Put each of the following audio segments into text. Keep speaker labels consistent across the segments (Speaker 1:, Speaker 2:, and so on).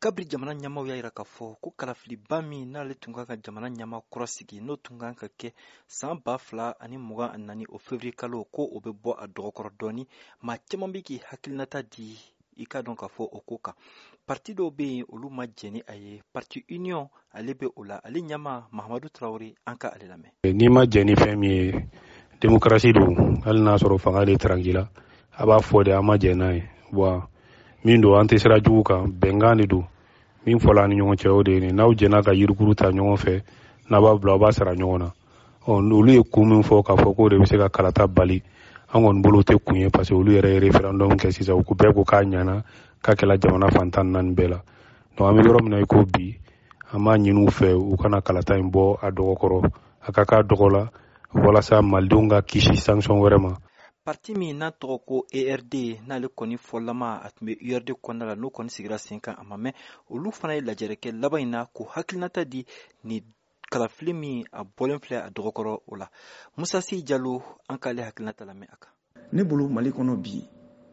Speaker 1: kabri jamana ɲamaw y'a yira k'a fɔ ko kalafiliba min n'ale tun kan ka jamana ɲama kura sigi n'o tun kan ka kɛ san 2024 o février kalo ko o bɛ bɔ a dɔgɔkɔrɔ dɔɔni maa caman bɛ k'i hakilinata di i ka dɔn k'a fɔ o ko kan parti dɔw bɛ yen olu ma jɛn ni a ye parti union ale bɛ o la ale ɲama Mahamadu Traoré an ka ale lamɛn.
Speaker 2: N'i ma jɛn ni fɛn min ye démocratie don hali n'a sɔrɔ fanga de tranquille a b'a fɔ de an ma jɛn n'a ye bon min don an tɛ sira jugu kan bɛnkan de don min fɔla an ni ɲɔgɔn cɛ o de ye n'aw jɛnna ka yirikuru ta ɲɔgɔn fɛ n'a b'a bila aw b'a sara ɲɔgɔn na olu ye kun min fɔ k'a fɔ k'o de bɛ se ka kalata bali an kɔni bolo tɛ kun ye parce que olu yɛrɛ ye référendum kɛ sisan ko bɛɛ ko k'a ɲɛna k'a kɛla jamana fantan naani bɛɛ la donc an bɛ yɔrɔ min na i ko bi an b'a ɲini u fɛ u kana kalata in bɔ a dɔgɔkɔrɔ a ka k'a dɔgɔ la walasa malidenw ka kisi sanction wɛrɛ ma.
Speaker 1: Parti min n'a tɔgɔ ko ERD n'ale kɔni fɔlama a tun bɛ URD kɔnɔna la n'o kɔni sigira sen kan a ma mɛn olu fana ye lajɛrɛ kɛ laban in na k'u hakilinata di ni kalafili min a bɔlen filɛ a dɔgɔkɔrɔ o la Musa Si Jalo an k'ale hakilinata lamɛn a kan.
Speaker 3: Ne bolo Mali kɔnɔ bi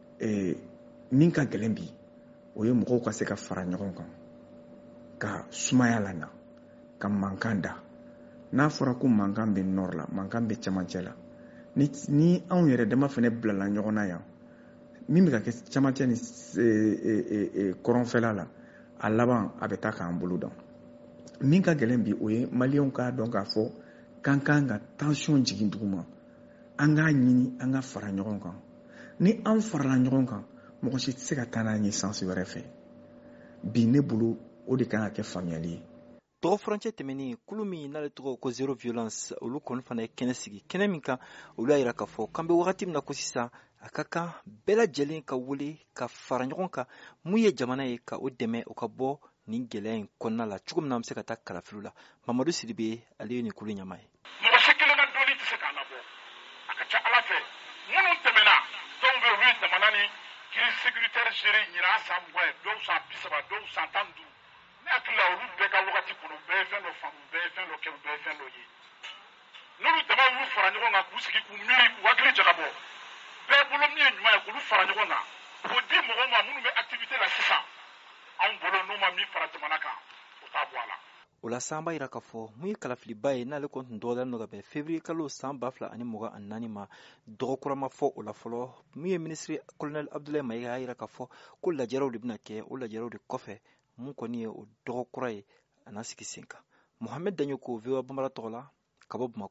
Speaker 3: min ka gɛlɛn bi o ye mɔgɔw ka se ka fara ɲɔgɔn kan ka sumaya la na ka mankan da n'a fɔra ko mankan bɛ nord la mankan bɛ cɛmancɛ la ni anw yɛrɛ dama fana bilala ɲɔgɔn na yan min bɛ ka kɛ cɛmancɛ ni kɔrɔnfɛla la a laban a bɛ taa k'an bolo dɔn min ka gɛlɛn bi o ye maliyɛnw k'a dɔn k'a fɔ k'an kan ka tension jigin duguma an k'a ɲini an ka fara ɲɔgɔn kan ni an farala ɲɔgɔn kan mɔgɔ si tɛ se ka taa n'an ye sansi wɛrɛ fɛ bi ne bolo o de kan ka kɛ faamuyali ye.
Speaker 1: Tɔgɔ furancɛ tɛmɛnen kulu min n'ale tɔgɔ ko zero violence olu kɔni fana ye kɛnɛ sigi kɛnɛ min kan olu y'a yira k'a fɔ k'an bɛ wagati min na ko sisan a ka kan bɛɛ lajɛlen ka wele ka fara ɲɔgɔn kan mun ye jamana ye ka o dɛmɛ o ka bɔ nin gɛlɛya in kɔnɔna la cogo min na an bɛ se ka taa kalafiliw la Mamadu Sidibe ale ye nin kulu ɲama ye.
Speaker 4: Mɔgɔ si kelen ka dɔnni tɛ se k'a labɔ a ka ca Ala fɛ minnu tɛmɛna dɔw bɛ olu ye jamana ni crise sécuritaire gérée ɲinan san 20 dɔw san 30 dɔw san 15 ne hakili la olu bɛɛ ka wagati kɔnɔ bɛɛ ye fɛn dɔ faamu bɛɛ ye fɛn dɔ kɛ bɛɛ ye fɛn dɔ ye n'olu dama y'u fara ɲɔgɔn kan k'u sigi k'u miiri k'u hakili jagabɔ bɛɛ bolo min ye ɲuman ye k'olu fara ɲɔgɔn kan k'o di mɔgɔw ma minnu bɛ activité la sisan anw bolo n'u ma min fara jamana kan o t'a bɔ a la.
Speaker 1: O la san b'a yira k'a fɔ mun ye kalafiliba ye n'ale kɔni tun dɔgɔdalen don ka bɛn février kalo san 2024 ma dɔgɔkura ma fɔ o la fɔlɔ mun ye ministre colonel Abdoulaye Mayiga y'a yira k'a fɔ ko lajɛrew de bɛna kɛ o lajɛrew de kɔfɛ mun kɔni ye o dɔgɔkura ye a n'a sigi sen kan Mohamed Daɲoko VOA Bambara tɔgɔ la ka bɔ Bamakɔ.